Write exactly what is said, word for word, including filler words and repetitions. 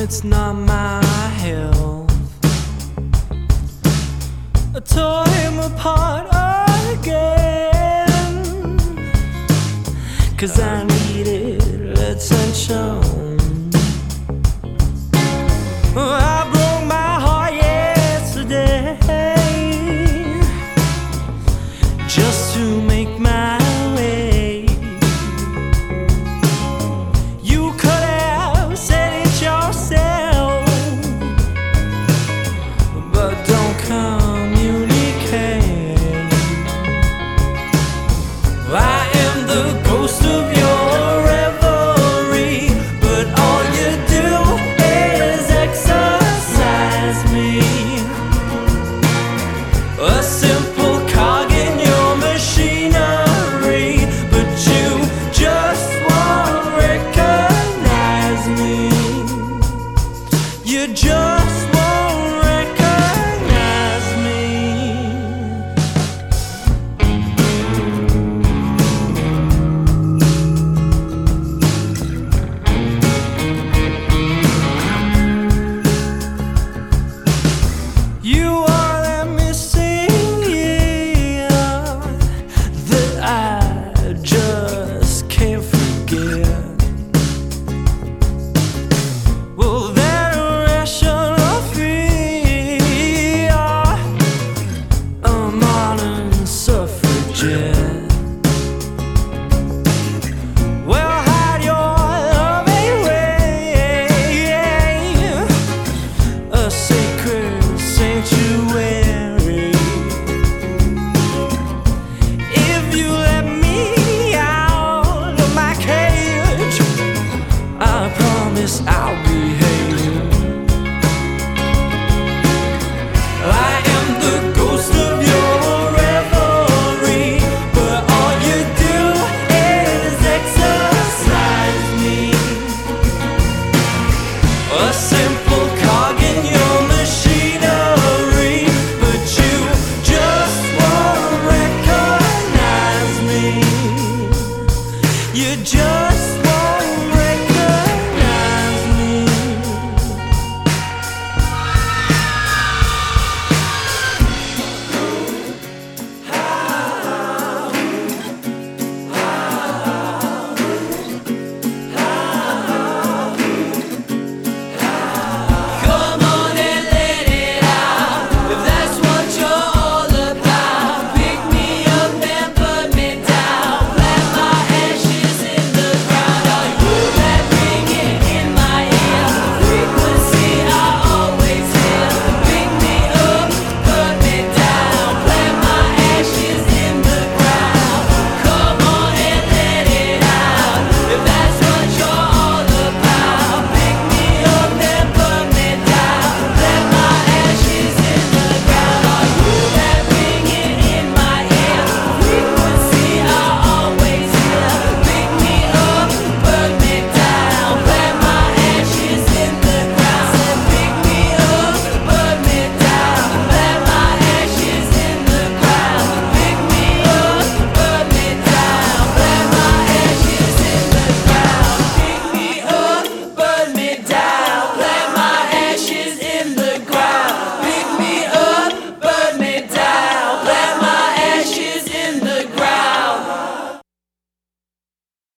it's not my health. I tore him apart again, 'cause I needed attention. I broke my heart yesterday just to make my way. You could have said it yourself, but don't communicate. I am the ghost of your reverie, but all you do is exercise me. A simple cog in your machinery, but you just won't recognize me. You just won't recognize me. You are that missing year that I just can't forget. Well, that irrational fear, a modern suffragette. Well, hide your love away, a sacred sanctuary. If you let me out of my cage, I promise I'll behave. I am the ghost of your reverie, but all you do is exercise me. A simple cog in your machinery, but you just won't recognize me. You just